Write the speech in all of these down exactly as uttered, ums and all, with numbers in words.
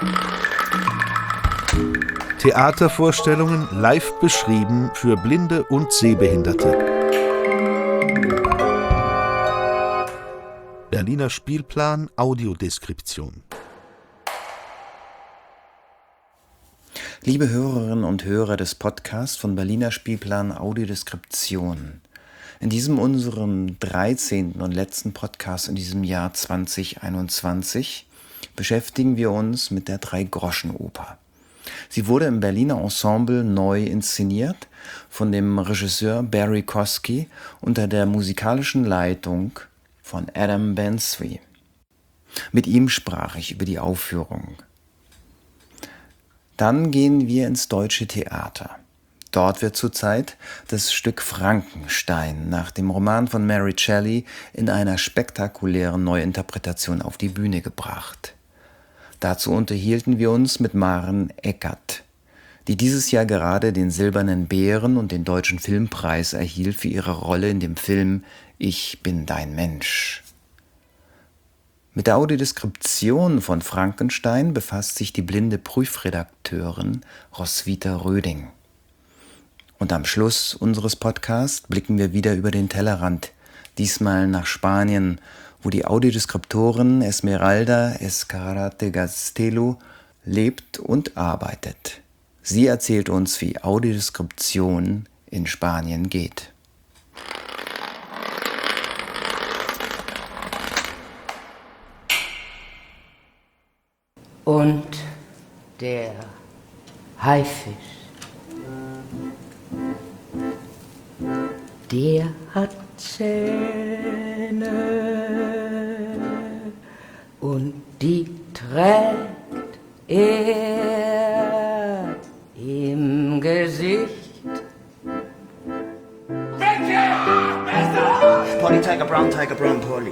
Theatervorstellungen live beschrieben für Blinde und Sehbehinderte. Berliner Spielplan Audiodeskription. Liebe Hörerinnen und Hörer des Podcasts von Berliner Spielplan Audiodeskription. In diesem unserem dreizehnten und letzten Podcast in diesem Jahr zwanzig einundzwanzig beschäftigen wir uns mit der Drei-Groschen-Oper. Sie wurde im Berliner Ensemble neu inszeniert von dem Regisseur Barry Kosky unter der musikalischen Leitung von Adam Bensby. Mit ihm sprach ich über die Aufführung. Dann gehen wir ins Deutsche Theater. Dort wird zurzeit das Stück Frankenstein nach dem Roman von Mary Shelley in einer spektakulären Neuinterpretation auf die Bühne gebracht. Dazu unterhielten wir uns mit Maren Eckert, die dieses Jahr gerade den Silbernen Bären und den Deutschen Filmpreis erhielt für ihre Rolle in dem Film Ich bin dein Mensch. Mit der Audiodeskription von Frankenstein befasst sich die blinde Prüfredakteurin Roswitha Röding. Und am Schluss unseres Podcasts blicken wir wieder über den Tellerrand, diesmal nach Spanien, wo die Audiodeskriptorin Esmeralda Escarate Gastelu lebt und arbeitet. Sie erzählt uns, wie Audiodeskription in Spanien geht. Und der Haifisch, der hat Zähne und die trägt er im Gesicht. Polly Tiger, Brown Tiger, Brown Polly.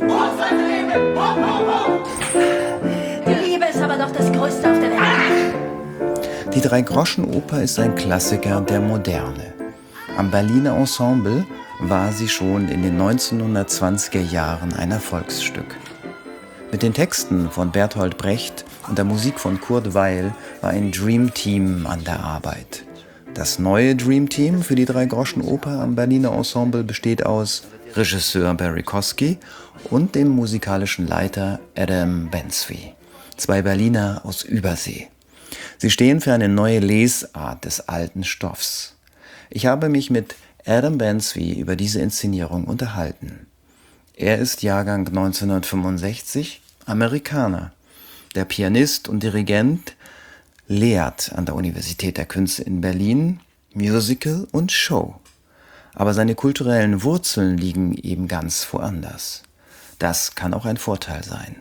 Die Liebe ist aber doch das Größte auf der Welt. Die Drei-Groschen-Oper ist ein Klassiker der Moderne. Am Berliner Ensemble war sie schon in den neunzehnhundertzwanziger Jahren ein Erfolgsstück. Mit den Texten von Bertolt Brecht und der Musik von Kurt Weill war ein Dream Team an der Arbeit. Das neue Dream Team für die Drei-Groschen-Oper am Berliner Ensemble besteht aus Regisseur Barry Kosky und dem musikalischen Leiter Adam Bensby, zwei Berliner aus Übersee. Sie stehen für eine neue Lesart des alten Stoffs. Ich habe mich mit Adam Bensby über diese Inszenierung unterhalten. Er ist Jahrgang neunzehnhundertfünfundsechzig, Amerikaner. Der Pianist und Dirigent lehrt an der Universität der Künste in Berlin Musical und Show. Aber seine kulturellen Wurzeln liegen eben ganz woanders. Das kann auch ein Vorteil sein.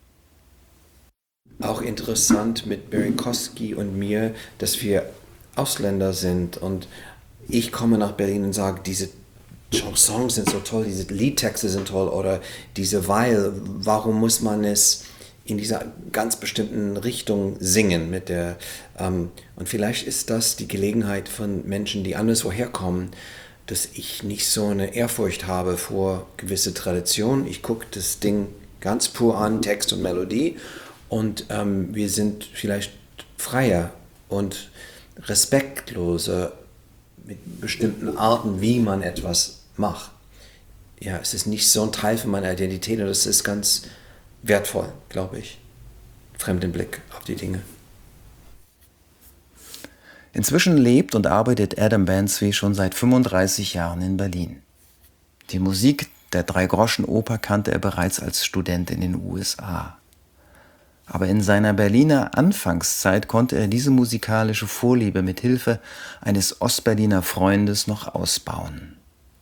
Auch interessant mit Barry Kosky und mir, dass wir Ausländer sind und ich komme nach Berlin und sage, diese Chansons sind so toll, diese Liedtexte sind toll oder diese Weil, warum muss man es in dieser ganz bestimmten Richtung singen mit der ähm, und vielleicht ist das die Gelegenheit von Menschen, die anderswoher kommen, dass ich nicht so eine Ehrfurcht habe vor gewisse Traditionen. Ich gucke das Ding ganz pur an, Text und Melodie und ähm, wir sind vielleicht freier und respektloser mit bestimmten Arten, wie man etwas macht. Ja, es ist nicht so ein Teil von meiner Identität und das ist ganz wertvoll, glaube ich. Fremden Blick auf die Dinge. Inzwischen lebt und arbeitet Adam Bensby schon seit fünfunddreißig Jahren in Berlin. Die Musik der Drei-Groschen-Oper kannte er bereits als Student in den U S A. Aber in seiner Berliner Anfangszeit konnte er diese musikalische Vorliebe mit Hilfe eines Ostberliner Freundes noch ausbauen.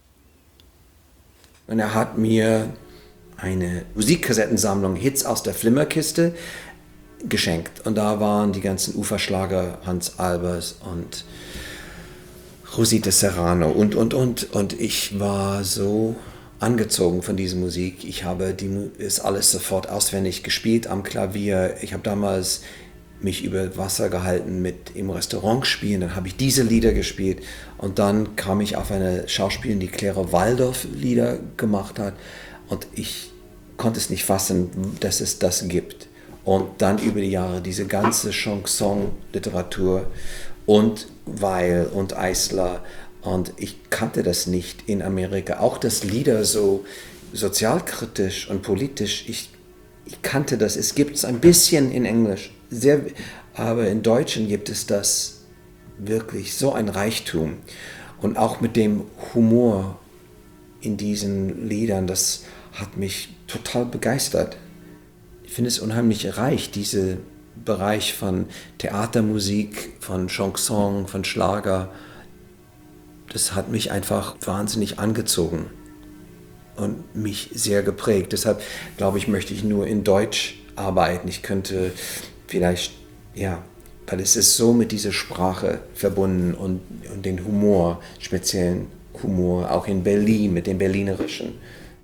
Und er hat mir eine Musikkassettensammlung Hits aus der Flimmerkiste geschenkt. Und da waren die ganzen Uferschlager, Hans Albers und Rosita Serrano und, und, und. Und ich war so angezogen von dieser Musik. Ich habe die ist alles sofort auswendig gespielt am Klavier. Ich habe damals mich über Wasser gehalten mit im Restaurant spielen. Dann habe ich diese Lieder gespielt und dann kam ich auf eine Schauspielerin, die Clara Waldorf Lieder gemacht hat und ich konnte es nicht fassen, dass es das gibt. Und dann über die Jahre diese ganze Chanson-Literatur und Weil und Eisler. Und ich kannte das nicht in Amerika. Auch das Lieder so sozialkritisch und politisch, ich, ich kannte das. Es gibt es ein bisschen in Englisch, sehr, aber in Deutschen gibt es das wirklich so ein Reichtum. Und auch mit dem Humor in diesen Liedern, das hat mich total begeistert. Ich finde es unheimlich reich, dieser Bereich von Theatermusik, von Chanson, von Schlager. Das hat mich einfach wahnsinnig angezogen und mich sehr geprägt. Deshalb, glaube ich, möchte ich nur in Deutsch arbeiten. Ich könnte vielleicht, ja, weil es ist so mit dieser Sprache verbunden und, und den Humor, speziellen Humor, auch in Berlin, mit dem Berlinerischen.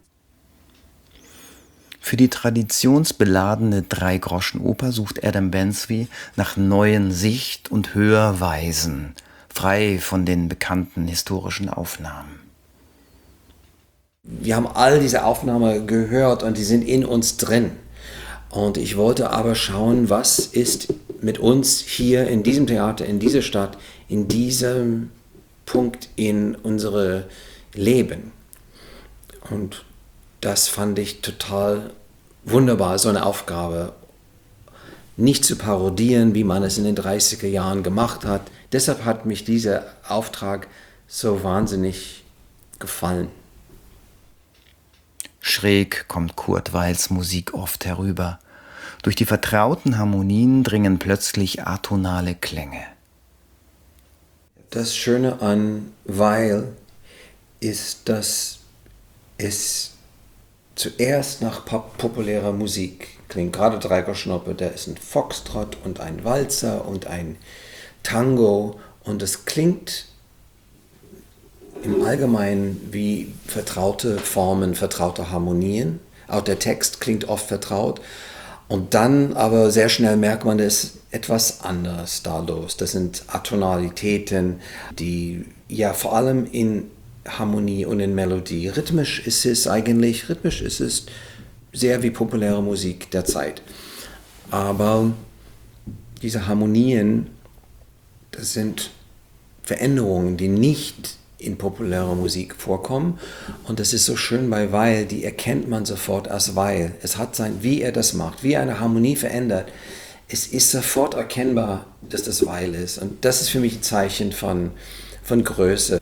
Für die traditionsbeladene Dreigroschenoper sucht Adam Bensby nach neuen Sicht- und Hörweisen, frei von den bekannten historischen Aufnahmen. Wir haben all diese Aufnahmen gehört und die sind in uns drin. Und ich wollte aber schauen, was ist mit uns hier in diesem Theater, in dieser Stadt, in diesem Punkt in unserem Leben. Und das fand ich total wunderbar, so eine Aufgabe. Nicht zu parodieren, wie man es in den dreißiger Jahren gemacht hat. Deshalb hat mich dieser Auftrag so wahnsinnig gefallen. Schräg kommt Kurt Weils Musik oft herüber. Durch die vertrauten Harmonien dringen plötzlich atonale Klänge. Das Schöne an Weil ist, dass es zuerst nach pop- populärer Musik klingt. Gerade Dreigroschenoper, da ist ein Foxtrott und ein Walzer und ein Tango und es klingt im Allgemeinen wie vertraute Formen, vertraute Harmonien. Auch der Text klingt oft vertraut. Und dann aber sehr schnell merkt man, es ist etwas anderes da los. Das sind Atonalitäten, die ja vor allem in Harmonie und in Melodie. Rhythmisch ist es eigentlich, rhythmisch ist es sehr wie populäre Musik der Zeit. Aber diese Harmonien, das sind Veränderungen, die nicht in populärer Musik vorkommen. Und das ist so schön bei Weil, die erkennt man sofort als Weil. Es hat sein, wie er das macht, wie er eine Harmonie verändert. Es ist sofort erkennbar, dass das Weil ist. Und das ist für mich ein Zeichen von, von Größe.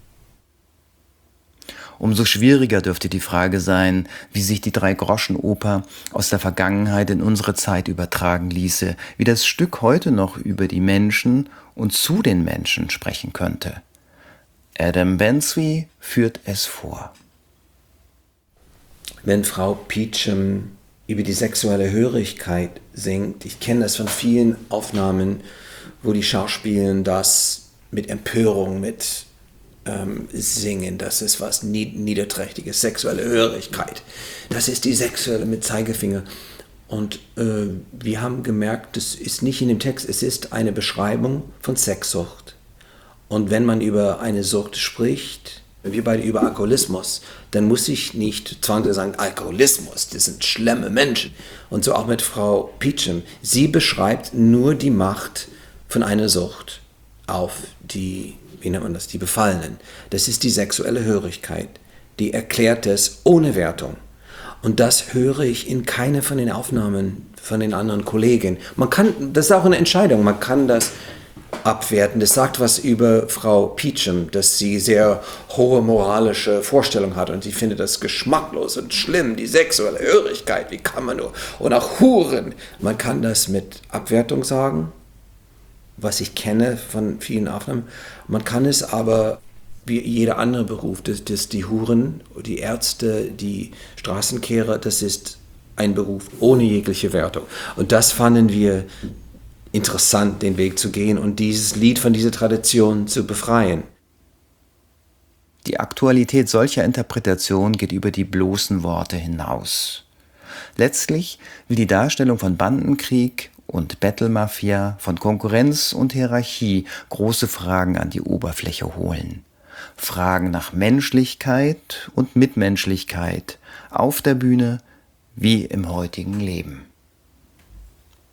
Umso schwieriger dürfte die Frage sein, wie sich die Dreigroschenoper aus der Vergangenheit in unsere Zeit übertragen ließe, wie das Stück heute noch über die Menschen und zu den Menschen sprechen könnte. Adam Bensby führt es vor. Wenn Frau Peachum über die sexuelle Hörigkeit singt, ich kenne das von vielen Aufnahmen, wo die Schauspieler das mit Empörung, mit ähm, Singen, das ist was Niederträchtiges, sexuelle Hörigkeit. Das ist die sexuelle mit Zeigefinger. Und äh, wir haben gemerkt, das ist nicht in dem Text, es ist eine Beschreibung von Sexsucht. Und wenn man über eine Sucht spricht, wir beide über Alkoholismus, dann muss ich nicht zwangsläufig sagen, Alkoholismus, das sind schlimme Menschen. Und so auch mit Frau Peachum. Sie beschreibt nur die Macht von einer Sucht auf die, wie nennt man das, die Befallenen. Das ist die sexuelle Hörigkeit. Die erklärt es ohne Wertung. Und das höre ich in keiner von den Aufnahmen von den anderen Kollegen. Man kann, das ist auch eine Entscheidung, man kann das abwerten. Das sagt was über Frau Peachum, dass sie sehr hohe moralische Vorstellungen hat und sie findet das geschmacklos und schlimm, die sexuelle Hörigkeit, wie kann man nur, und auch Huren. Man kann das mit Abwertung sagen, was ich kenne von vielen Aufnahmen. Man kann es aber wie jeder andere Beruf, das, das die Huren, die Ärzte, die Straßenkehrer, das ist ein Beruf ohne jegliche Wertung. Und das fanden wir interessant, den Weg zu gehen und dieses Lied von dieser Tradition zu befreien. Die Aktualität solcher Interpretation geht über die bloßen Worte hinaus. Letztlich will die Darstellung von Bandenkrieg und Bettelmafia, von Konkurrenz und Hierarchie große Fragen an die Oberfläche holen. Fragen nach Menschlichkeit und Mitmenschlichkeit auf der Bühne wie im heutigen Leben.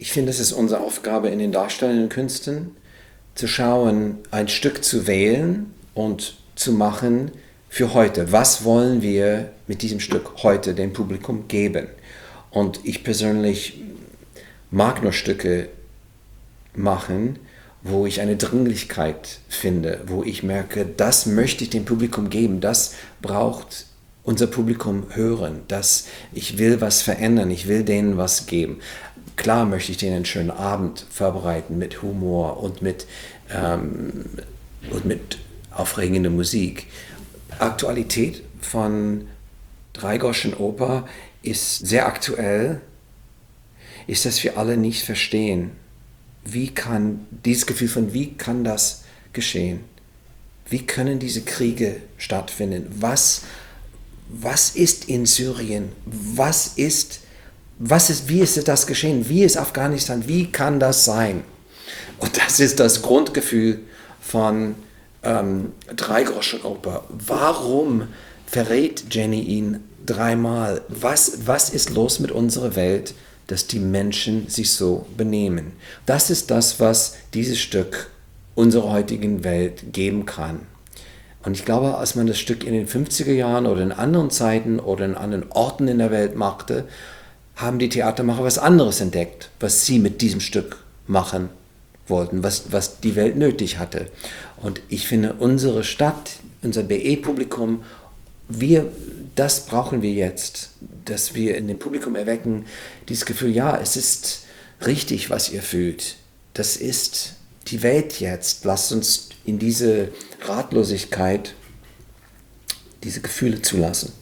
ich finde, es ist unsere Aufgabe in den darstellenden Künsten, zu schauen, ein Stück zu wählen und zu machen für heute. Was wollen wir mit diesem Stück heute dem Publikum geben? Und ich persönlich mag nur Stücke machen, wo ich eine Dringlichkeit finde, wo ich merke, das möchte ich dem Publikum geben, das braucht unser Publikum hören, das, ich will was verändern, ich will denen was geben. Klar möchte ich denen einen schönen Abend vorbereiten mit Humor und mit, ähm, und mit aufregender Musik. Aktualität von Dreigroschenoper ist sehr aktuell, ist, dass wir alle nicht verstehen, wie kann dieses Gefühl von, wie kann das geschehen? Wie können diese Kriege stattfinden? Was, was ist in Syrien? Was ist, was ist, wie ist das geschehen? Wie ist Afghanistan? Wie kann das sein? Und das ist das Grundgefühl von ähm, Dreigroschenoper. Warum verrät Jenny ihn dreimal? Was, was ist los mit unserer Welt, dass die Menschen sich so benehmen? Das ist das, was dieses Stück unserer heutigen Welt geben kann. Und ich glaube, als man das Stück in den fünfziger Jahren oder in anderen Zeiten oder in anderen Orten in der Welt machte, haben die Theatermacher was anderes entdeckt, was sie mit diesem Stück machen wollten, was, was die Welt nötig hatte. Und ich finde, unsere Stadt, unser B E-Publikum, wir, das brauchen wir jetzt, dass wir in dem Publikum erwecken, dieses Gefühl, ja, es ist richtig, was ihr fühlt. Das ist die Welt jetzt. Lasst uns in diese Ratlosigkeit diese Gefühle zulassen.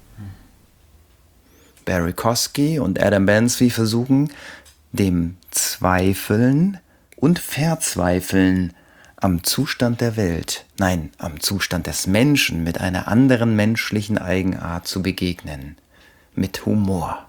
Barry Kosky und Adam Bansby versuchen, dem Zweifeln und Verzweifeln am Zustand der Welt, nein, am Zustand des Menschen mit einer anderen menschlichen Eigenart zu begegnen. Mit Humor.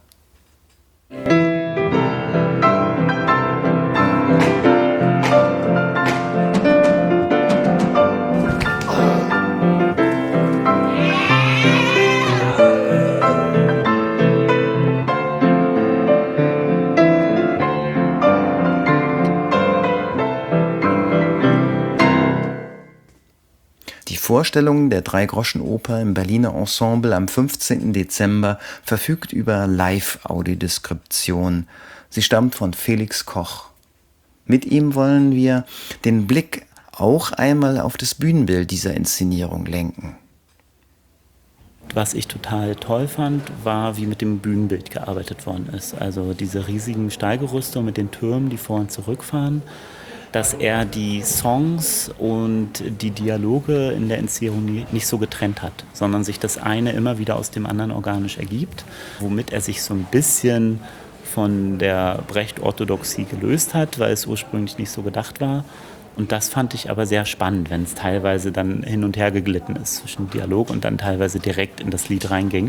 Die Vorstellung der Dreigroschenoper im Berliner Ensemble am fünfzehnten Dezember verfügt über Live-Audiodeskription. Sie stammt von Felix Koch. Mit ihm wollen wir den Blick auch einmal auf das Bühnenbild dieser Inszenierung lenken. Was ich total toll fand, war, wie mit dem Bühnenbild gearbeitet worden ist. Also diese riesigen Steigerüster mit den Türmen, die vor und zurückfahren. Dass er die Songs und die Dialoge in der Inszenierung nicht so getrennt hat, sondern sich das eine immer wieder aus dem anderen organisch ergibt, womit er sich so ein bisschen von der Brecht-Orthodoxie gelöst hat, weil es ursprünglich nicht so gedacht war. Und das fand ich aber sehr spannend, wenn es teilweise dann hin und her geglitten ist zwischen Dialog und dann teilweise direkt in das Lied reinging.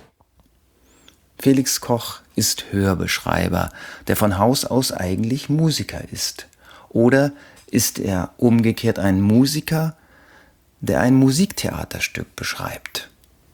Felix Koch ist Hörbeschreiber, der von Haus aus eigentlich Musiker ist. Oder ist er umgekehrt ein Musiker, der ein Musiktheaterstück beschreibt?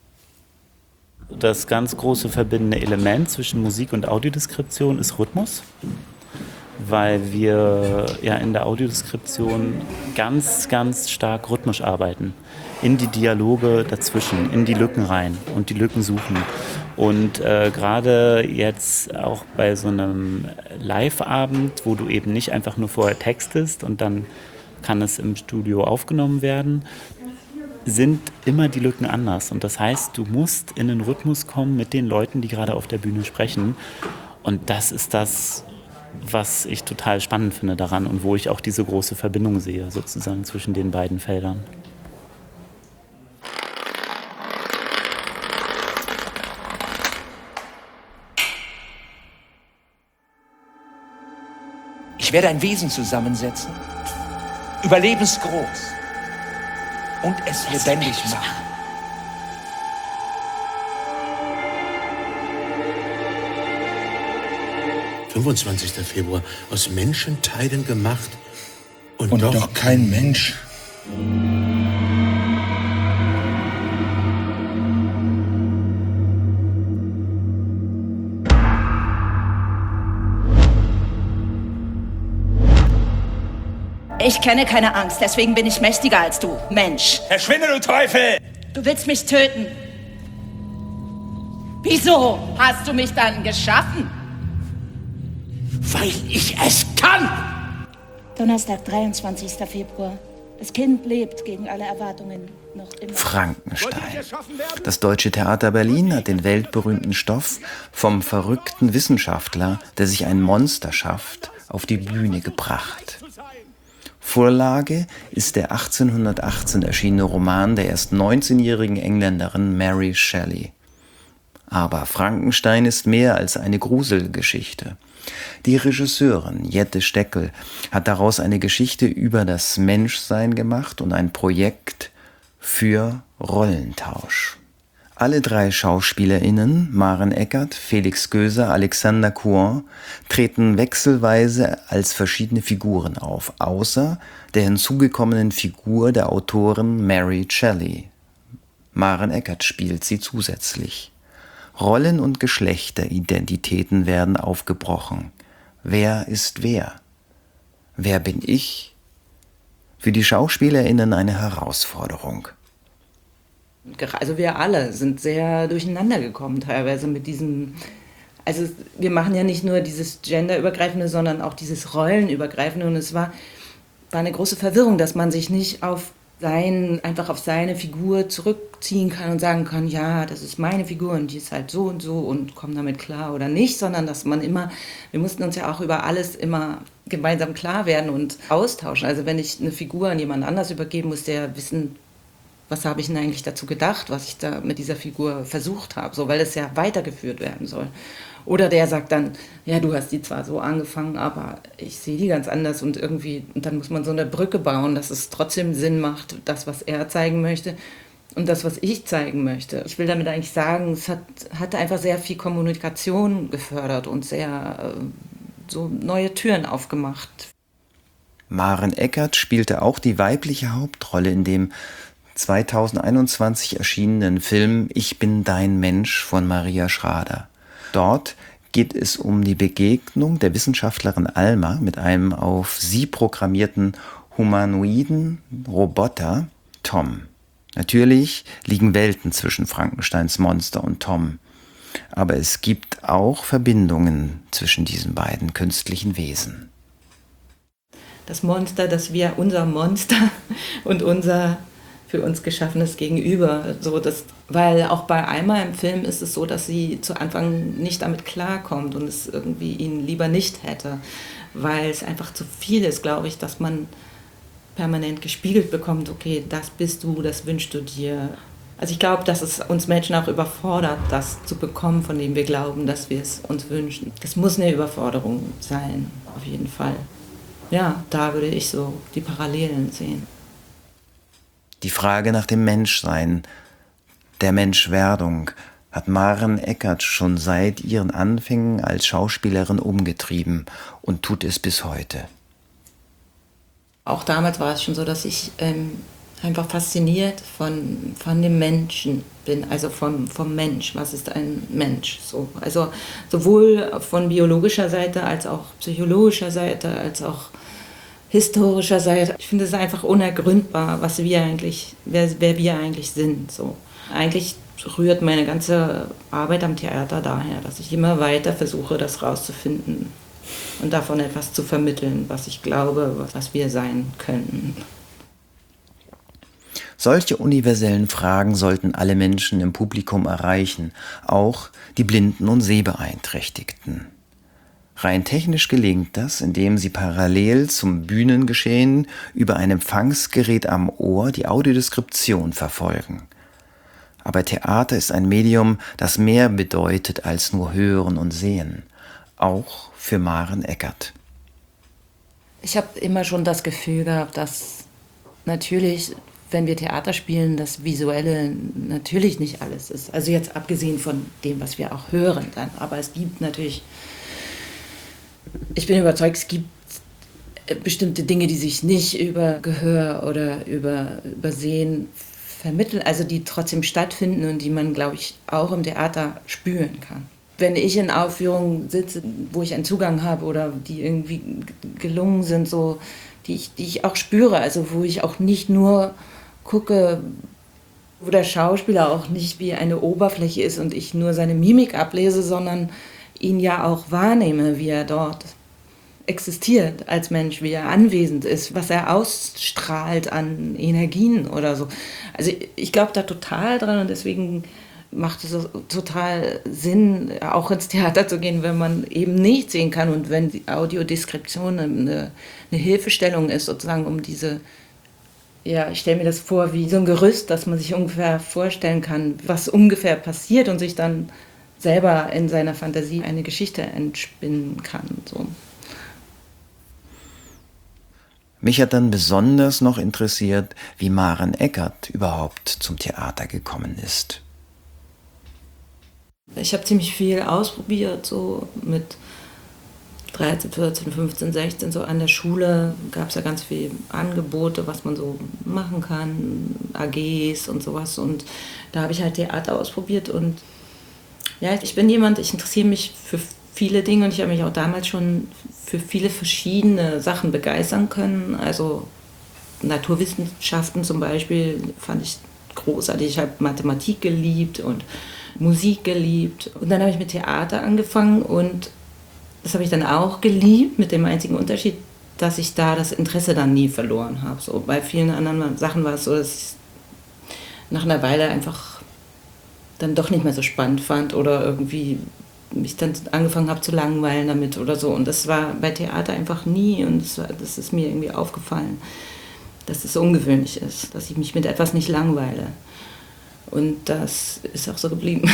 Das ganz große verbindende Element zwischen Musik und Audiodeskription ist Rhythmus, weil wir ja in der Audiodeskription ganz, ganz stark rhythmisch arbeiten. In die Dialoge dazwischen, in die Lücken rein und die Lücken suchen. Und äh, gerade jetzt auch bei so einem Live-Abend, wo du eben nicht einfach nur vorher textest und dann kann es im Studio aufgenommen werden, sind immer die Lücken anders. Und das heißt, du musst in den Rhythmus kommen mit den Leuten, die gerade auf der Bühne sprechen. Und das ist das, was ich total spannend finde daran und wo ich auch diese große Verbindung sehe, sozusagen zwischen den beiden Feldern. Ich werde ein Wesen zusammensetzen, überlebensgroß, und es lebendig machen. fünfundzwanzigster Februar, aus Menschenteilen gemacht und, und doch, doch kein Mensch. Ich kenne keine Angst, deswegen bin ich mächtiger als du, Mensch. Verschwinde, du Teufel! Du willst mich töten. Wieso hast du mich dann geschaffen? Weil ich es kann! Donnerstag, dreiundzwanzigster Februar. Das Kind lebt gegen alle Erwartungen noch immer. Frankenstein. Das Deutsche Theater Berlin hat den weltberühmten Stoff vom verrückten Wissenschaftler, der sich ein Monster schafft, auf die Bühne gebracht. Vorlage ist der achtzehnhundertachtzehn erschienene Roman der erst neunzehnjährigen Engländerin Mary Shelley. Aber Frankenstein ist mehr als eine Gruselgeschichte. Die Regisseurin Jette Steckel hat daraus eine Geschichte über das Menschsein gemacht und ein Projekt für Rollentausch. Alle drei SchauspielerInnen, Maren Eckert, Felix Göser, Alexander Couan, treten wechselweise als verschiedene Figuren auf, außer der hinzugekommenen Figur der Autorin Mary Shelley. Maren Eckert spielt sie zusätzlich. Rollen- und Geschlechteridentitäten werden aufgebrochen. Wer ist wer? Wer bin ich? Für die SchauspielerInnen eine Herausforderung. Also wir alle sind sehr durcheinander gekommen teilweise mit diesem, also wir machen ja nicht nur dieses genderübergreifende, sondern auch dieses rollenübergreifende und es war, war eine große Verwirrung, dass man sich nicht auf sein, einfach auf seine Figur zurückziehen kann und sagen kann, ja, das ist meine Figur und die ist halt so und so und komm damit klar oder nicht, sondern dass man immer, wir mussten uns ja auch über alles immer gemeinsam klar werden und austauschen. Also wenn ich eine Figur an jemand anders übergebe, muss der wissen, was habe ich denn eigentlich dazu gedacht, was ich da mit dieser Figur versucht habe, so, weil es ja weitergeführt werden soll. Oder der sagt dann, ja, du hast die zwar so angefangen, aber ich sehe die ganz anders und irgendwie, und dann muss man so eine Brücke bauen, dass es trotzdem Sinn macht, das, was er zeigen möchte und das, was ich zeigen möchte. Ich will damit eigentlich sagen, es hat, hat einfach sehr viel Kommunikation gefördert und sehr äh, so neue Türen aufgemacht. Maren Eckert spielte auch die weibliche Hauptrolle in dem zweitausendeinundzwanzig erschienenen Film Ich bin dein Mensch von Maria Schrader. Dort geht es um die Begegnung der Wissenschaftlerin Alma mit einem auf sie programmierten humanoiden Roboter Tom. Natürlich liegen Welten zwischen Frankensteins Monster und Tom, aber es gibt auch Verbindungen zwischen diesen beiden künstlichen Wesen. Das Monster, das wir, unser Monster und unser für uns geschaffenes Gegenüber. So, das, weil auch bei Alma im Film ist es so, dass sie zu Anfang nicht damit klarkommt und es irgendwie ihn lieber nicht hätte, weil es einfach zu viel ist, glaube ich, dass man permanent gespiegelt bekommt, okay, das bist du, das wünschst du dir. Also ich glaube, dass es uns Menschen auch überfordert, das zu bekommen, von dem wir glauben, dass wir es uns wünschen. Das muss eine Überforderung sein, auf jeden Fall. Ja, da würde ich so die Parallelen sehen. Die Frage nach dem Menschsein, der Menschwerdung, hat Maren Eckert schon seit ihren Anfängen als Schauspielerin umgetrieben und tut es bis heute. Auch damals war es schon so, dass ich ähm, einfach fasziniert von, von dem Menschen bin, also vom, vom Mensch. Was ist ein Mensch? So, also sowohl von biologischer Seite als auch psychologischer Seite, als auch historischer Seite. Ich finde es einfach unergründbar, was wir eigentlich, wer, wer wir eigentlich sind. So. Eigentlich rührt meine ganze Arbeit am Theater daher, dass ich immer weiter versuche, das rauszufinden und davon etwas zu vermitteln, was ich glaube, was wir sein könnten. Solche universellen Fragen sollten alle Menschen im Publikum erreichen, auch die Blinden und Sehbeeinträchtigten. Rein technisch gelingt das, indem sie parallel zum Bühnengeschehen über ein Empfangsgerät am Ohr die Audiodeskription verfolgen. Aber Theater ist ein Medium, das mehr bedeutet als nur Hören und Sehen. Auch für Maren Eckert. Ich habe immer schon das Gefühl gehabt, dass natürlich, wenn wir Theater spielen, das Visuelle natürlich nicht alles ist. Also jetzt abgesehen von dem, was wir auch hören dann. Aber es gibt natürlich... Ich bin überzeugt, es gibt bestimmte Dinge, die sich nicht über Gehör oder über, über Sehen vermitteln, also die trotzdem stattfinden und die man, glaube ich, auch im Theater spüren kann. Wenn ich in Aufführungen sitze, wo ich einen Zugang habe oder die irgendwie gelungen sind, so die ich, die ich auch spüre, also wo ich auch nicht nur gucke, wo der Schauspieler auch nicht wie eine Oberfläche ist und ich nur seine Mimik ablese, sondern ihn ja auch wahrnehme, wie er dort existiert als Mensch, wie er anwesend ist, was er ausstrahlt an Energien oder so. Also ich, ich glaube da total dran und deswegen macht es total Sinn, auch ins Theater zu gehen, wenn man eben nicht sehen kann und wenn die Audiodeskription eine, eine Hilfestellung ist, sozusagen um diese, ja, ich stelle mir das vor wie so ein Gerüst, dass man sich ungefähr vorstellen kann, was ungefähr passiert und sich dann selber in seiner Fantasie eine Geschichte entspinnen kann. So. Mich hat dann besonders noch interessiert, wie Maren Eckert überhaupt zum Theater gekommen ist. Ich habe ziemlich viel ausprobiert, so mit dreizehn, vierzehn, fünfzehn, sechzehn, so an der Schule gab es ja ganz viele Angebote, was man so machen kann, A Gs und sowas. Und da habe ich halt Theater ausprobiert und ja, ich bin jemand, ich interessiere mich für viele Dinge und ich habe mich auch damals schon für viele verschiedene Sachen begeistern können. Also Naturwissenschaften zum Beispiel fand ich großartig. Ich habe Mathematik geliebt und Musik geliebt. Und dann habe ich mit Theater angefangen und das habe ich dann auch geliebt, mit dem einzigen Unterschied, dass ich da das Interesse dann nie verloren habe. So, bei vielen anderen Sachen war es so, dass ich nach einer Weile einfach dann doch nicht mehr so spannend fand oder irgendwie mich dann angefangen habe zu langweilen damit oder so. Und das war bei Theater einfach nie und das, war, das ist mir irgendwie aufgefallen, dass es so ungewöhnlich ist, dass ich mich mit etwas nicht langweile. Und das ist auch so geblieben.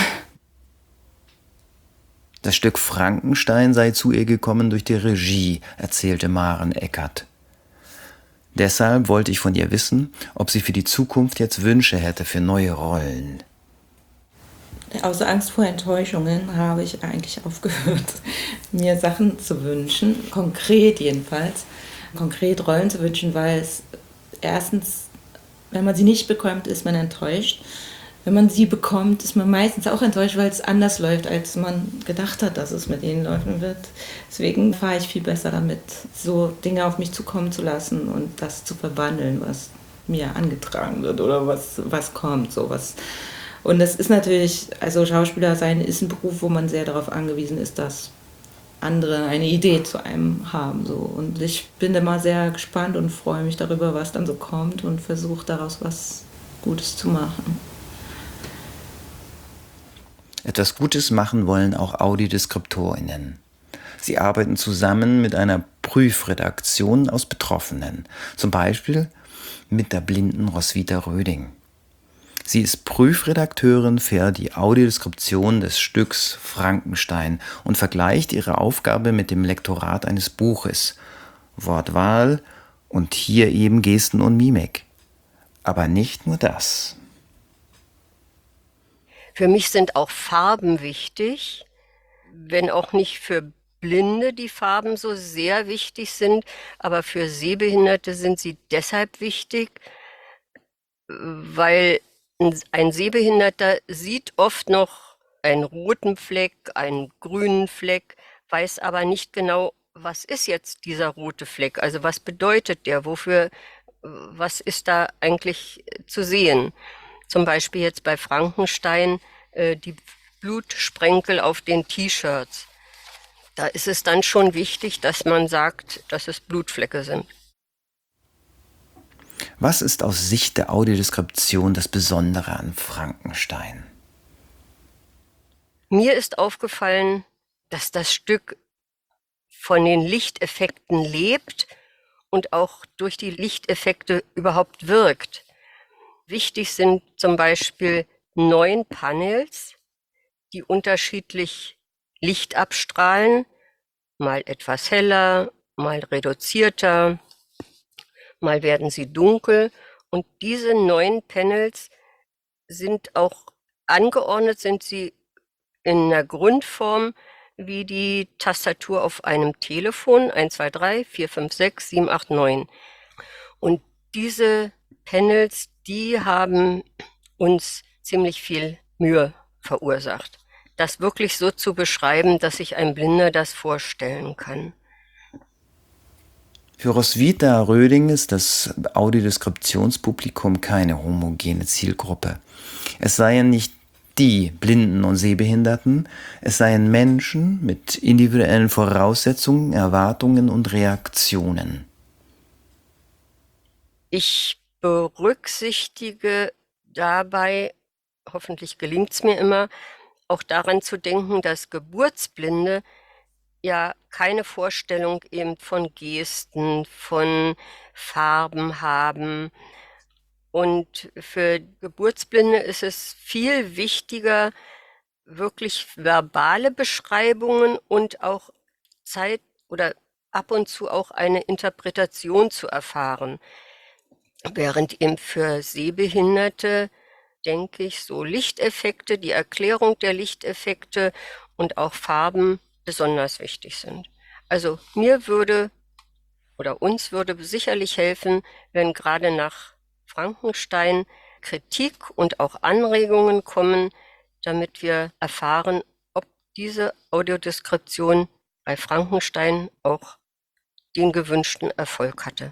Das Stück Frankenstein sei zu ihr gekommen durch die Regie, erzählte Maren Eckert. Deshalb wollte ich von ihr wissen, ob sie für die Zukunft jetzt Wünsche hätte für neue Rollen. Außer Angst vor Enttäuschungen habe ich eigentlich aufgehört, mir Sachen zu wünschen, konkret jedenfalls, konkret Rollen zu wünschen, weil es erstens, wenn man sie nicht bekommt, ist man enttäuscht. Wenn man sie bekommt, ist man meistens auch enttäuscht, weil es anders läuft, als man gedacht hat, dass es mit ihnen laufen wird. Deswegen fahre ich viel besser damit, so Dinge auf mich zukommen zu lassen und das zu verwandeln, was mir angetragen wird oder was, was kommt. So was. Und das ist natürlich, also Schauspieler sein ist ein Beruf, wo man sehr darauf angewiesen ist, dass andere eine Idee zu einem haben. So. Und ich bin immer sehr gespannt und freue mich darüber, was dann so kommt und versuche daraus was Gutes zu machen. Etwas Gutes machen wollen auch AudiodeskriptorInnen. Sie arbeiten zusammen mit einer Prüfredaktion aus Betroffenen, zum Beispiel mit der blinden Roswitha Röding. Sie ist Prüfredakteurin für die Audiodeskription des Stücks Frankenstein und vergleicht ihre Aufgabe mit dem Lektorat eines Buches. Wortwahl und hier eben Gesten und Mimik. Aber nicht nur das. Für mich sind auch Farben wichtig, wenn auch nicht für Blinde die Farben so sehr wichtig sind, aber für Sehbehinderte sind sie deshalb wichtig, weil ein Sehbehinderter sieht oft noch einen roten Fleck, einen grünen Fleck, weiß aber nicht genau, was ist jetzt dieser rote Fleck, also was bedeutet der, wofür, was ist da eigentlich zu sehen. Zum Beispiel jetzt bei Frankenstein äh, die Blutsprenkel auf den T-Shirts. Da ist es dann schon wichtig, dass man sagt, dass es Blutflecke sind. Was ist aus Sicht der Audiodeskription das Besondere an Frankenstein? Mir ist aufgefallen, dass das Stück von den Lichteffekten lebt und auch durch die Lichteffekte überhaupt wirkt. Wichtig sind zum Beispiel neun Panels, die unterschiedlich Licht abstrahlen, mal etwas heller, mal reduzierter, mal werden sie dunkel. Und diese neun Panels sind auch angeordnet, sind sie in einer Grundform wie die Tastatur auf einem Telefon, eins, zwei, drei, vier, fünf, sechs, sieben, acht, neun. Und diese Panels, die haben uns ziemlich viel Mühe verursacht, das wirklich so zu beschreiben, dass sich ein Blinder das vorstellen kann. Für Roswitha Röding ist das Audiodeskriptionspublikum keine homogene Zielgruppe. Es seien nicht die Blinden und Sehbehinderten, es seien Menschen mit individuellen Voraussetzungen, Erwartungen und Reaktionen. Ich berücksichtige dabei, hoffentlich gelingt es mir immer, auch daran zu denken, dass Geburtsblinde ja keine Vorstellung eben von Gesten, von Farben haben. Und für Geburtsblinde ist es viel wichtiger, wirklich verbale Beschreibungen und auch Zeit oder ab und zu auch eine Interpretation zu erfahren. Während eben für Sehbehinderte, denke ich, so Lichteffekte, die Erklärung der Lichteffekte und auch Farben besonders wichtig sind. Also mir würde oder uns würde sicherlich helfen, wenn gerade nach Frankenstein Kritik und auch Anregungen kommen, damit wir erfahren, ob diese Audiodeskription bei Frankenstein auch den gewünschten Erfolg hatte.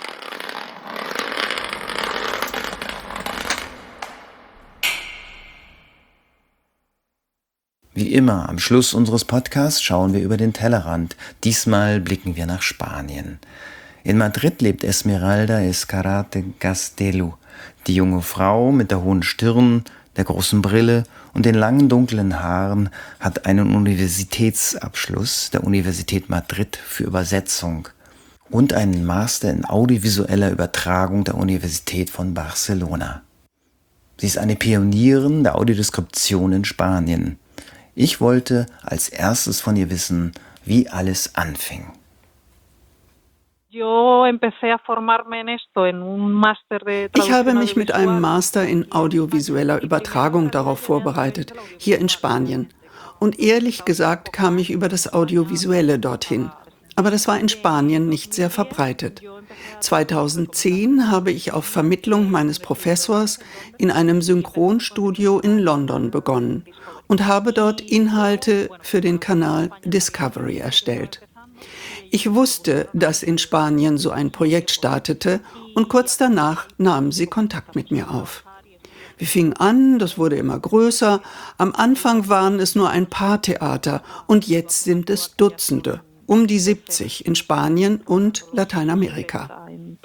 Wie immer, am Schluss unseres Podcasts schauen wir über den Tellerrand. Diesmal blicken wir nach Spanien. In Madrid lebt Esmeralda Ezcarate Gaztelu, die junge Frau mit der hohen Stirn, der großen Brille und den langen dunklen Haaren hat einen Universitätsabschluss der Universität Madrid für Übersetzung und einen Master in audiovisueller Übertragung der Universität von Barcelona. Sie ist eine Pionierin der Audiodeskription in Spanien. Ich wollte als erstes von ihr wissen, wie alles anfing. Ich habe mich mit einem Master in audiovisueller Übertragung darauf vorbereitet, hier in Spanien. Und ehrlich gesagt kam ich über das Audiovisuelle dorthin. Aber das war in Spanien nicht sehr verbreitet. zweitausendzehn habe ich auf Vermittlung meines Professors in einem Synchronstudio in London begonnen und habe dort Inhalte für den Kanal Discovery erstellt. Ich wusste, dass in Spanien so ein Projekt startete und kurz danach nahmen sie Kontakt mit mir auf. Wir fingen an, das wurde immer größer. Am Anfang waren es nur ein paar Theater und jetzt sind es Dutzende, um die siebzig in Spanien und Lateinamerika.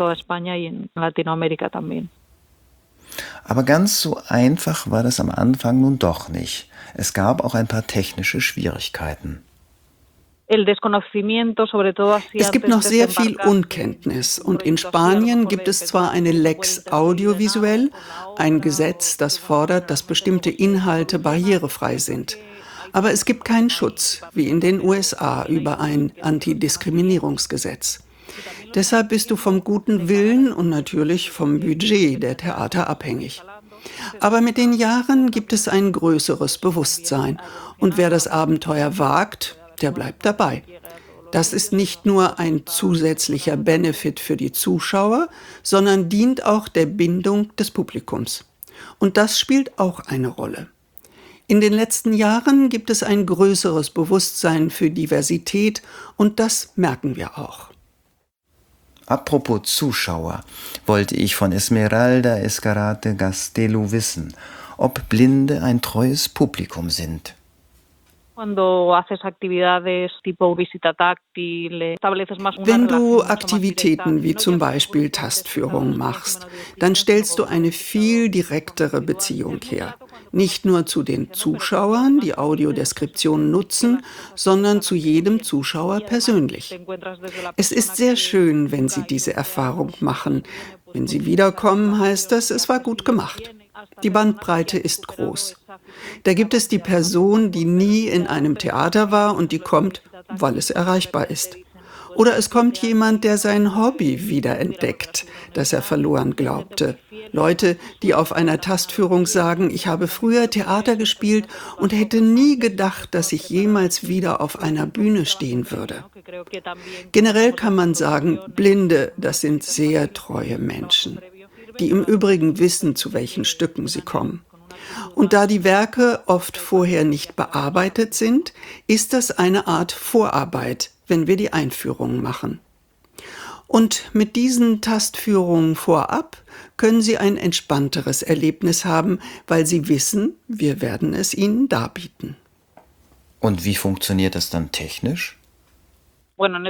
Aber ganz so einfach war das am Anfang nun doch nicht. Es gab auch ein paar technische Schwierigkeiten. Es gibt noch sehr viel Unkenntnis und in Spanien gibt es zwar eine Lex Audiovisuell, ein Gesetz, das fordert, dass bestimmte Inhalte barrierefrei sind. Aber es gibt keinen Schutz, wie in den U S A, über ein Antidiskriminierungsgesetz. Deshalb bist du vom guten Willen und natürlich vom Budget der Theater abhängig. Aber mit den Jahren gibt es ein größeres Bewusstsein und wer das Abenteuer wagt, der bleibt dabei. Das ist nicht nur ein zusätzlicher Benefit für die Zuschauer, sondern dient auch der Bindung des Publikums. Und das spielt auch eine Rolle. In den letzten Jahren gibt es ein größeres Bewusstsein für Diversität und das merken wir auch. Apropos Zuschauer, wollte ich von Esmeralda Ezcarate Gaztelu wissen, ob Blinde ein treues Publikum sind. Wenn du Aktivitäten wie zum Beispiel Tastführungen machst, dann stellst du eine viel direktere Beziehung her. Nicht nur zu den Zuschauern, die Audiodeskription nutzen, sondern zu jedem Zuschauer persönlich. Es ist sehr schön, wenn sie diese Erfahrung machen. Wenn sie wiederkommen, heißt das, es war gut gemacht. Die Bandbreite ist groß. Da gibt es die Person, die nie in einem Theater war und die kommt, weil es erreichbar ist. Oder es kommt jemand, der sein Hobby wiederentdeckt, das er verloren glaubte. Leute, die auf einer Tastführung sagen, ich habe früher Theater gespielt und hätte nie gedacht, dass ich jemals wieder auf einer Bühne stehen würde. Generell kann man sagen, Blinde, das sind sehr treue Menschen, die im Übrigen wissen, zu welchen Stücken sie kommen. Und da die Werke oft vorher nicht bearbeitet sind, ist das eine Art Vorarbeit, wenn wir die Einführungen machen. Und mit diesen Tastführungen vorab können Sie ein entspannteres Erlebnis haben, weil Sie wissen, wir werden es Ihnen darbieten. Und wie funktioniert das dann technisch? Im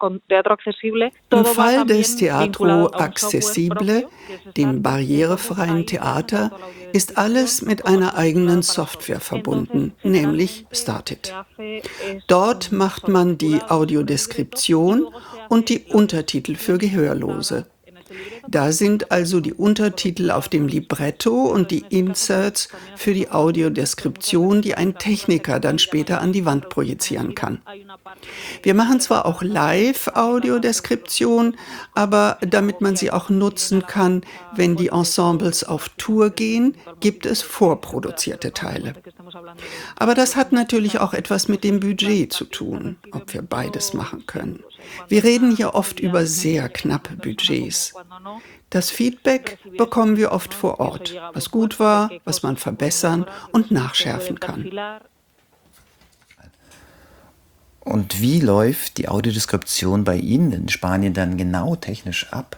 Fall des Teatro Accessible, dem barrierefreien Theater, ist alles mit einer eigenen Software verbunden, nämlich Startit. Dort macht man die Audiodeskription und die Untertitel für Gehörlose. Da sind also die Untertitel auf dem Libretto und die Inserts für die Audiodeskription, die ein Techniker dann später an die Wand projizieren kann. Wir machen zwar auch Live-Audiodeskription, aber damit man sie auch nutzen kann, wenn die Ensembles auf Tour gehen, gibt es vorproduzierte Teile. Aber das hat natürlich auch etwas mit dem Budget zu tun, ob wir beides machen können. Wir reden hier oft über sehr knappe Budgets. Das Feedback bekommen wir oft vor Ort, was gut war, was man verbessern und nachschärfen kann. Und wie läuft die Audiodeskription bei Ihnen in Spanien dann genau technisch ab?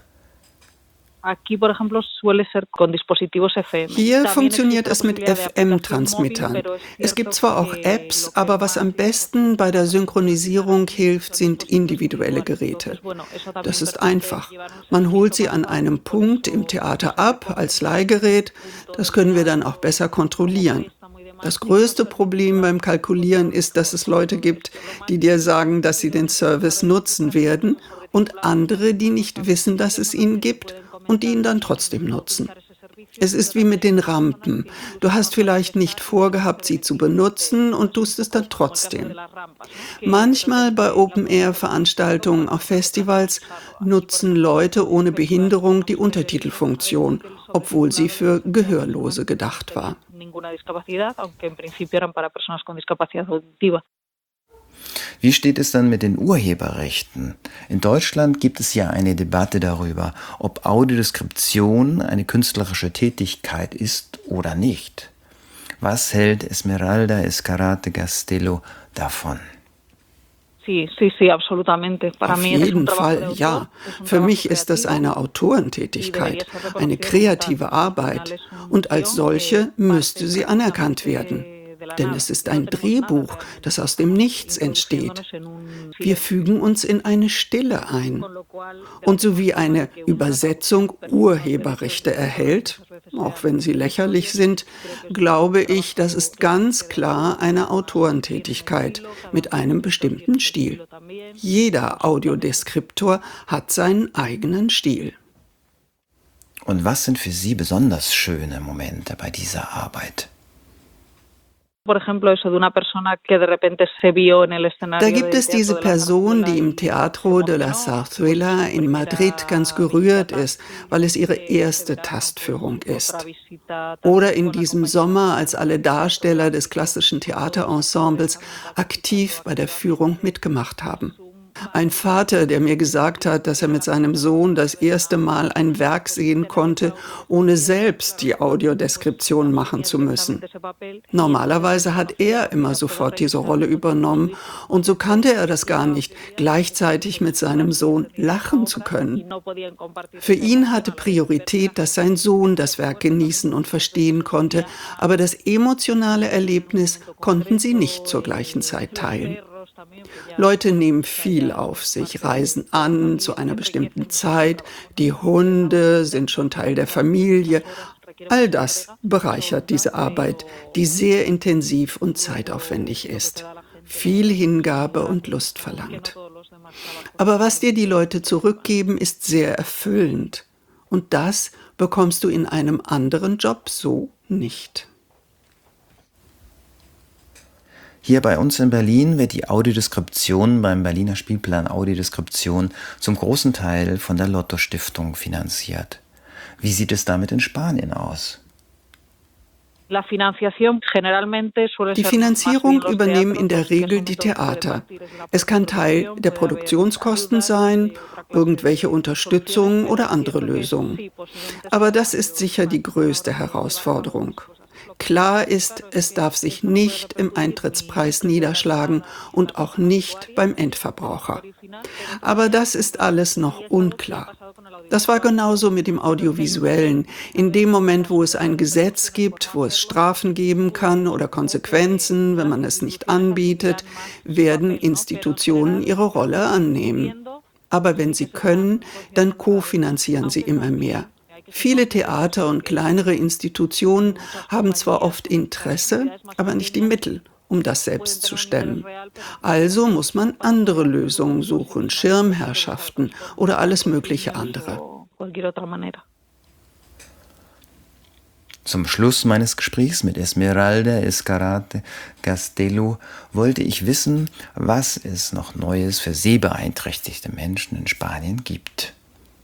Hier funktioniert es mit F M-Transmittern. Es gibt zwar auch Apps, aber was am besten bei der Synchronisierung hilft, sind individuelle Geräte. Das ist einfach. Man holt sie an einem Punkt im Theater ab als Leihgerät. Das können wir dann auch besser kontrollieren. Das größte Problem beim Kalkulieren ist, dass es Leute gibt, die dir sagen, dass sie den Service nutzen werden, und andere, die nicht wissen, dass es ihn gibt und die ihn dann trotzdem nutzen. Es ist wie mit den Rampen. Du hast vielleicht nicht vorgehabt, sie zu benutzen und tust es dann trotzdem. Manchmal bei Open-Air-Veranstaltungen auf Festivals nutzen Leute ohne Behinderung die Untertitelfunktion, obwohl sie für Gehörlose gedacht war. Wie steht es dann mit den Urheberrechten? In Deutschland gibt es ja eine Debatte darüber, ob Audiodeskription eine künstlerische Tätigkeit ist oder nicht. Was hält Esmeralda Escarate Gastello davon? Auf jeden Fall, ja. Für mich ist das eine Autorentätigkeit, eine kreative Arbeit. Und als solche müsste sie anerkannt werden. Denn es ist ein Drehbuch, das aus dem Nichts entsteht. Wir fügen uns in eine Stille ein. Und so wie eine Übersetzung Urheberrechte erhält, auch wenn sie lächerlich sind, glaube ich, das ist ganz klar eine Autorentätigkeit mit einem bestimmten Stil. Jeder Audiodeskriptor hat seinen eigenen Stil. Und was sind für Sie besonders schöne Momente bei dieser Arbeit? Da gibt es diese Person, die im Teatro de la Zarzuela in Madrid ganz gerührt ist, weil es ihre erste Tastführung ist. Oder in diesem Sommer, als alle Darsteller des klassischen Theaterensembles aktiv bei der Führung mitgemacht haben. Ein Vater, der mir gesagt hat, dass er mit seinem Sohn das erste Mal ein Werk sehen konnte, ohne selbst die Audiodeskription machen zu müssen. Normalerweise hat er immer sofort diese Rolle übernommen und so kannte er das gar nicht, gleichzeitig mit seinem Sohn lachen zu können. Für ihn hatte Priorität, dass sein Sohn das Werk genießen und verstehen konnte, aber das emotionale Erlebnis konnten sie nicht zur gleichen Zeit teilen. Leute nehmen viel auf sich, reisen an zu einer bestimmten Zeit, die Hunde sind schon Teil der Familie. All das bereichert diese Arbeit, die sehr intensiv und zeitaufwendig ist, viel Hingabe und Lust verlangt. Aber was dir die Leute zurückgeben, ist sehr erfüllend. Und das bekommst du in einem anderen Job so nicht. Hier bei uns in Berlin wird die Audiodeskription beim Berliner Spielplan Audiodeskription zum großen Teil von der Lotto-Stiftung finanziert. Wie sieht es damit in Spanien aus? Die Finanzierung übernehmen in der Regel die Theater. Es kann Teil der Produktionskosten sein, irgendwelche Unterstützung oder andere Lösungen. Aber das ist sicher die größte Herausforderung. Klar ist, es darf sich nicht im Eintrittspreis niederschlagen und auch nicht beim Endverbraucher. Aber das ist alles noch unklar. Das war genauso mit dem Audiovisuellen. In dem Moment, wo es ein Gesetz gibt, wo es Strafen geben kann oder Konsequenzen, wenn man es nicht anbietet, werden Institutionen ihre Rolle annehmen. Aber wenn sie können, dann kofinanzieren sie immer mehr. Viele Theater und kleinere Institutionen haben zwar oft Interesse, aber nicht die Mittel, um das selbst zu stemmen. Also muss man andere Lösungen suchen, Schirmherrschaften oder alles mögliche andere. Zum Schluss meines Gesprächs mit Esmeralda Escarate Castelo wollte ich wissen, was es noch Neues für sehbeeinträchtigte Menschen in Spanien gibt.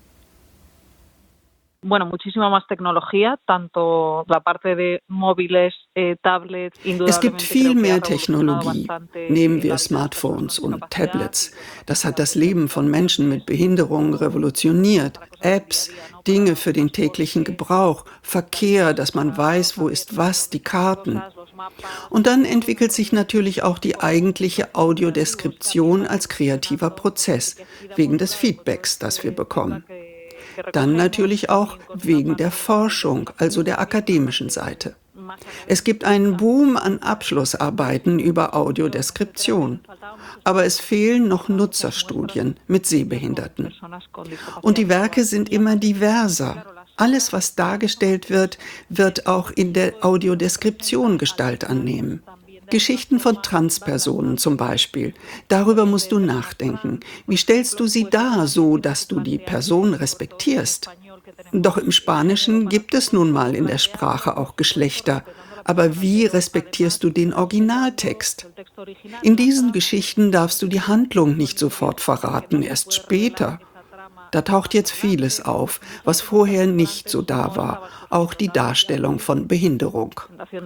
Bueno, muchísima más tecnología, tanto la parte de móviles, eh, tablets, Es gibt viel mehr Technologie. Nehmen wir Smartphones und Tablets. Das hat das Leben von Menschen mit Behinderungen revolutioniert. Apps, Dinge für den täglichen Gebrauch, Verkehr, dass man weiß, wo ist was, die Karten. Und dann entwickelt sich natürlich auch die eigentliche Audiodeskription als kreativer Prozess, wegen des Feedbacks, das wir bekommen. Dann natürlich auch wegen der Forschung, also der akademischen Seite. Es gibt einen Boom an Abschlussarbeiten über Audiodeskription. Aber es fehlen noch Nutzerstudien mit Sehbehinderten. Und die Werke sind immer diverser. Alles, was dargestellt wird, wird auch in der Audiodeskription Gestalt annehmen. Geschichten von Transpersonen zum Beispiel. Darüber musst du nachdenken. Wie stellst du sie dar, so dass du die Person respektierst? Doch im Spanischen gibt es nun mal in der Sprache auch Geschlechter. Aber wie respektierst du den Originaltext? In diesen Geschichten darfst du die Handlung nicht sofort verraten, erst später. Da taucht jetzt vieles auf, was vorher nicht so da war. Auch die Darstellung von Behinderung.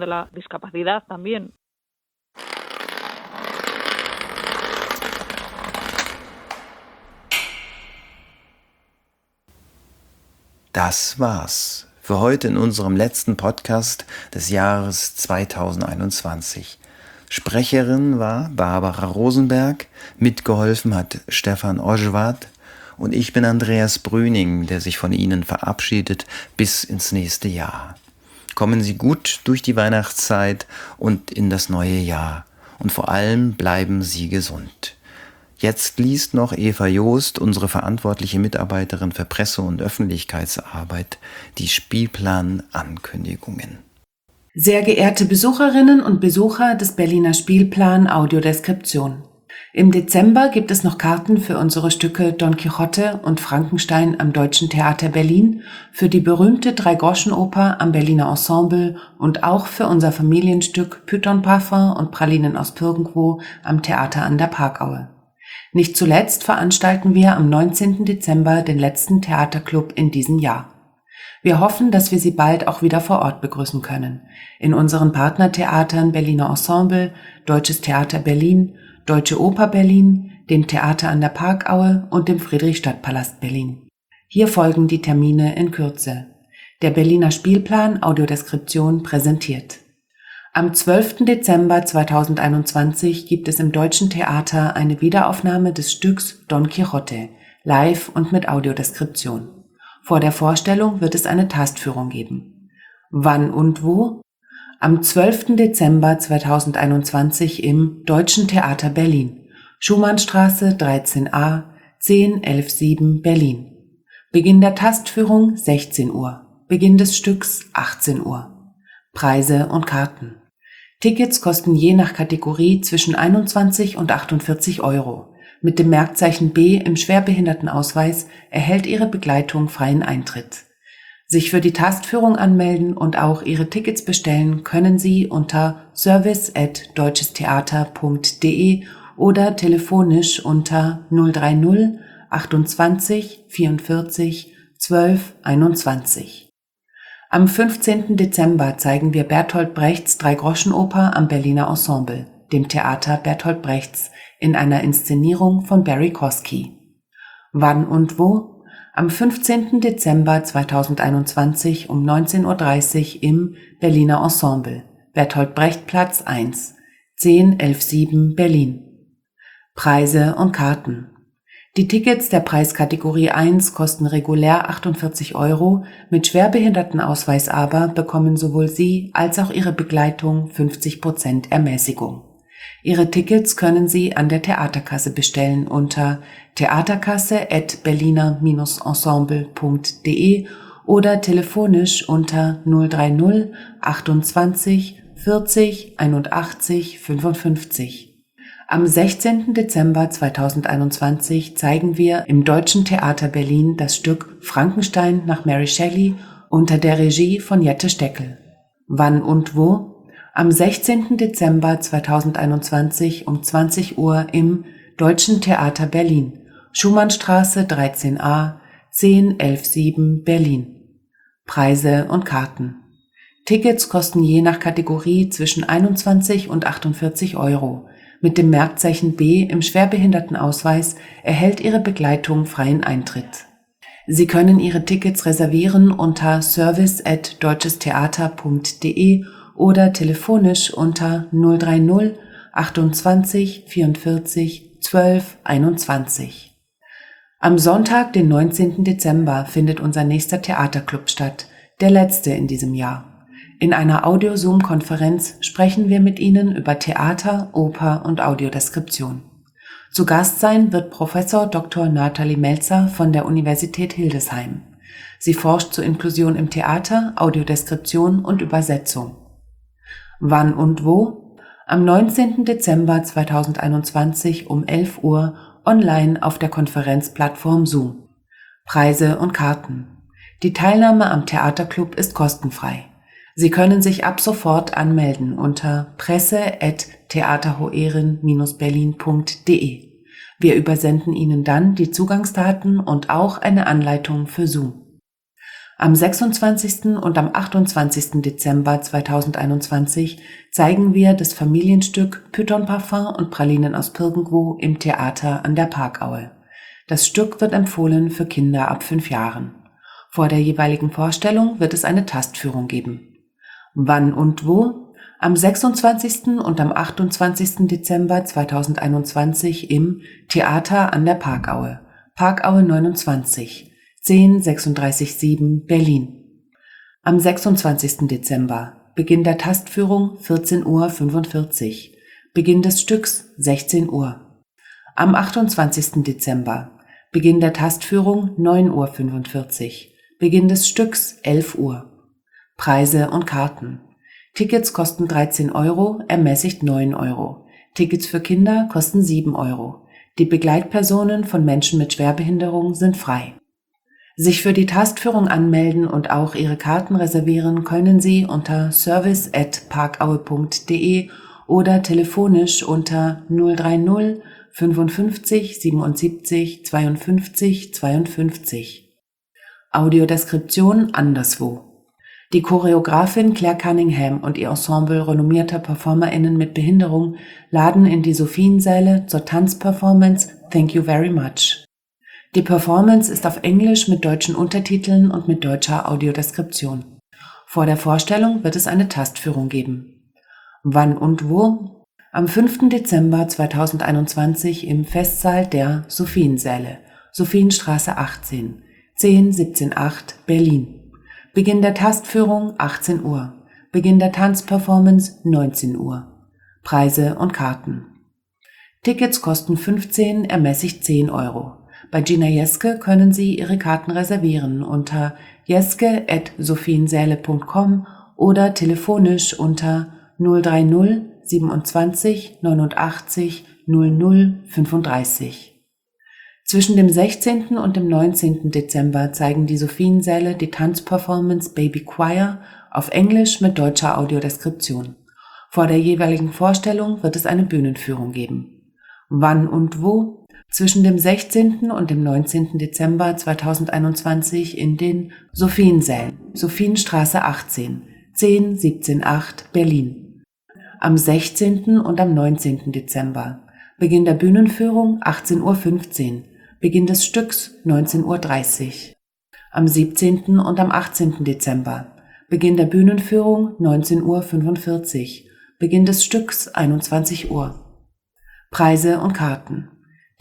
Das war's für heute in unserem letzten Podcast des Jahres zweitausendeinundzwanzig. Sprecherin war Barbara Rosenberg, mitgeholfen hat Stefan Ožvat und ich bin Andreas Brüning, der sich von Ihnen verabschiedet bis ins nächste Jahr. Kommen Sie gut durch die Weihnachtszeit und in das neue Jahr und vor allem bleiben Sie gesund. Jetzt liest noch Eva Joost, unsere verantwortliche Mitarbeiterin für Presse- und Öffentlichkeitsarbeit, die Spielplan-Ankündigungen. Sehr geehrte Besucherinnen und Besucher des Berliner Spielplan Audiodeskription. Im Dezember gibt es noch Karten für unsere Stücke Don Quixote und Frankenstein am Deutschen Theater Berlin, für die berühmte Drei-Groschen-Oper am Berliner Ensemble und auch für unser Familienstück Python Parfum und Pralinen aus Pirgendwo am Theater an der Parkaue. Nicht zuletzt veranstalten wir am neunzehnten Dezember den letzten Theaterclub in diesem Jahr. Wir hoffen, dass wir Sie bald auch wieder vor Ort begrüßen können. In unseren Partnertheatern Berliner Ensemble, Deutsches Theater Berlin, Deutsche Oper Berlin, dem Theater an der Parkaue und dem Friedrichstadtpalast Berlin. Hier folgen die Termine in Kürze. Der Berliner Spielplan Audiodeskription präsentiert. Am zwölften Dezember zweitausendeinundzwanzig gibt es im Deutschen Theater eine Wiederaufnahme des Stücks Don Quixote, live und mit Audiodeskription. Vor der Vorstellung wird es eine Tastführung geben. Wann und wo? Am zwölften Dezember zweitausendeinundzwanzig im Deutschen Theater Berlin, Schumannstraße dreizehn a, zehn elf sieben Berlin. Beginn der Tastführung sechzehn Uhr, Beginn des Stücks achtzehn Uhr. Preise und Karten. Tickets kosten je nach Kategorie zwischen einundzwanzig und achtundvierzig Euro. Mit dem Merkzeichen B im Schwerbehindertenausweis erhält Ihre Begleitung freien Eintritt. Sich für die Tastführung anmelden und auch Ihre Tickets bestellen können Sie unter service at deutschestheater punkt de oder telefonisch unter null drei null achtundzwanzig vierundvierzig zwölf einundzwanzig. Am fünfzehnten Dezember zeigen wir Bertolt Brechts Drei-Groschen-Oper am Berliner Ensemble, dem Theater Bertolt Brechts, in einer Inszenierung von Barry Kosky. Wann und wo? Am fünfzehnten Dezember zweitausendeinundzwanzig um neunzehn Uhr dreißig im Berliner Ensemble, Bertolt Brecht Platz eins, zehn elf sieben Berlin. Preise und Karten. Die Tickets der Preiskategorie eins kosten regulär achtundvierzig Euro, mit Schwerbehindertenausweis aber bekommen sowohl Sie als auch Ihre Begleitung fünfzig Prozent Ermäßigung. Ihre Tickets können Sie an der Theaterkasse bestellen unter theaterkasse at berliner ensemble punkt de oder telefonisch unter null drei null achtundzwanzig vierzig einundachtzig fünfundfünfzig. Am sechzehnten Dezember zweitausendeinundzwanzig zeigen wir im Deutschen Theater Berlin das Stück Frankenstein nach Mary Shelley unter der Regie von Jette Steckel. Wann und wo? Am sechzehnten Dezember zweitausendeinundzwanzig um zwanzig Uhr im Deutschen Theater Berlin, Schumannstraße dreizehn a, zehn elf sieben Berlin. Preise und Karten. Tickets kosten je nach Kategorie zwischen einundzwanzig und achtundvierzig Euro. Mit dem Merkzeichen B im Schwerbehindertenausweis erhält Ihre Begleitung freien Eintritt. Sie können Ihre Tickets reservieren unter service at deutschestheater punkt de oder telefonisch unter null drei null achtundzwanzig vierundvierzig zwölf einundzwanzig. Am Sonntag, den neunzehnten Dezember, findet unser nächster Theaterclub statt, der letzte in diesem Jahr. In einer Audio-Zoom-Konferenz sprechen wir mit Ihnen über Theater, Oper und Audiodeskription. Zu Gast sein wird Professor Doktor Nathalie Melzer von der Universität Hildesheim. Sie forscht zur Inklusion im Theater, Audiodeskription und Übersetzung. Wann und wo? Am neunzehnten Dezember zweitausendeinundzwanzig um elf Uhr online auf der Konferenzplattform Zoom. Preise und Karten. Die Teilnahme am Theaterclub ist kostenfrei. Sie können sich ab sofort anmelden unter presse at theaterhoeren berlin punkt de. Wir übersenden Ihnen dann die Zugangsdaten und auch eine Anleitung für Zoom. Am sechsundzwanzigsten und am achtundzwanzigsten Dezember zweitausendeinundzwanzig zeigen wir das Familienstück Python Parfum und Pralinen aus Pirgendwo im Theater an der Parkaue. Das Stück wird empfohlen für Kinder ab fünf Jahren. Vor der jeweiligen Vorstellung wird es eine Tastführung geben. Wann und wo? Am sechsundzwanzigsten und am achtundzwanzigsten Dezember zweitausendeinundzwanzig im Theater an der Parkaue, Parkaue neunundzwanzig, zehn sechsunddreißig sieben Berlin. Am sechsundzwanzigsten Dezember, Beginn der Tastführung vierzehn Uhr fünfundvierzig, Beginn des Stücks sechzehn Uhr. Am achtundzwanzigsten Dezember, Beginn der Tastführung neun Uhr fünfundvierzig, Beginn des Stücks elf Uhr. Preise und Karten. Tickets kosten dreizehn Euro, ermäßigt neun Euro. Tickets für Kinder kosten sieben Euro. Die Begleitpersonen von Menschen mit Schwerbehinderung sind frei. Sich für die Tastführung anmelden und auch Ihre Karten reservieren können Sie unter service at parkaue punkt de oder telefonisch unter null drei null fünfundfünfzig siebenundsiebzig zweiundfünfzig zweiundfünfzig. Audiodeskription anderswo. Die Choreografin Claire Cunningham und ihr Ensemble renommierter PerformerInnen mit Behinderung laden in die Sophiensäle zur Tanzperformance Thank You Very Much. Die Performance ist auf Englisch mit deutschen Untertiteln und mit deutscher Audiodeskription. Vor der Vorstellung wird es eine Tastführung geben. Wann und wo? Am fünften Dezember zweitausendeinundzwanzig im Festsaal der Sophiensäle, Sophienstraße achtzehn, zehn siebzehn acht Berlin. Beginn der Tastführung achtzehn Uhr. Beginn der Tanzperformance neunzehn Uhr. Preise und Karten. Tickets kosten fünfzehn, ermäßigt zehn Euro. Bei Gina Jeske können Sie Ihre Karten reservieren unter jeske at sophiensäle punkt com oder telefonisch unter null drei null siebenundzwanzig neunundachtzig null null fünfunddreißig. Zwischen dem sechzehnten und dem neunzehnten Dezember zeigen die Sophiensäle die Tanzperformance Baby Choir auf Englisch mit deutscher Audiodeskription. Vor der jeweiligen Vorstellung wird es eine Bühnenführung geben. Wann und wo? Zwischen dem sechzehnten und dem neunzehnten Dezember zweitausendeinundzwanzig in den Sophiensälen, Sophienstraße achtzehn, zehn siebzehn acht Berlin. Am sechzehnten und am neunzehnten Dezember. Beginn der Bühnenführung achtzehn Uhr fünfzehn. Beginn des Stücks neunzehn Uhr dreißig. Am siebzehnten und am achtzehnten Dezember. Beginn der Bühnenführung neunzehn Uhr fünfundvierzig. Beginn des Stücks einundzwanzig Uhr. Preise und Karten.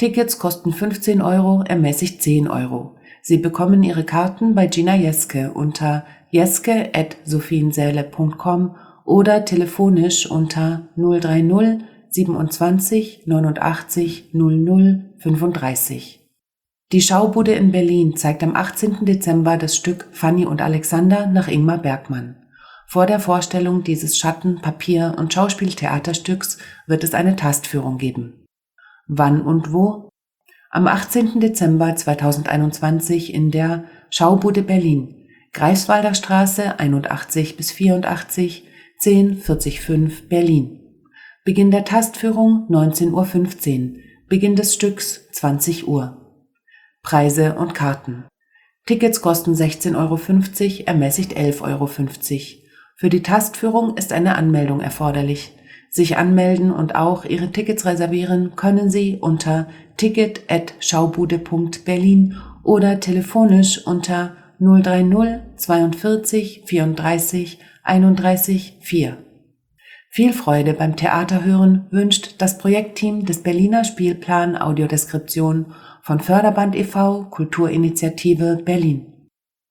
Tickets kosten fünfzehn Euro, ermäßigt zehn Euro. Sie bekommen Ihre Karten bei Gina Jeske unter jeske at sophiensäle punkt com oder telefonisch unter null drei null siebenundzwanzig neunundachtzig null null fünfunddreißig. Die Schaubude in Berlin zeigt am achtzehnten Dezember das Stück Fanny und Alexander nach Ingmar Bergmann. Vor der Vorstellung dieses Schatten-, Papier- und Schauspieltheaterstücks wird es eine Tastführung geben. Wann und wo? Am achtzehnten Dezember zweitausendeinundzwanzig in der Schaubude Berlin, Greifswalder Straße einundachtzig bis vierundachtzig, zehn vierzig fünf Berlin. Beginn der Tastführung neunzehn Uhr fünfzehn, Beginn des Stücks zwanzig Uhr. Preise und Karten. Tickets kosten sechzehn Euro fünfzig, ermäßigt elf Euro fünfzig. Für die Tastführung ist eine Anmeldung erforderlich. Sich anmelden und auch Ihre Tickets reservieren können Sie unter ticket at schaubude punkt berlin oder telefonisch unter null drei null zweiundvierzig vierunddreißig einunddreißig vier. Viel Freude beim Theaterhören wünscht das Projektteam des Berliner Spielplan Audiodeskription von Förderband e V Kulturinitiative Berlin.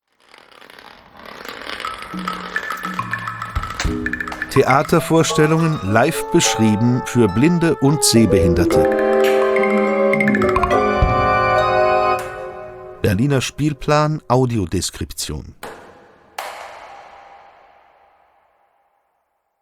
Theatervorstellungen live beschrieben für Blinde und Sehbehinderte. Berliner Spielplan Audiodeskription.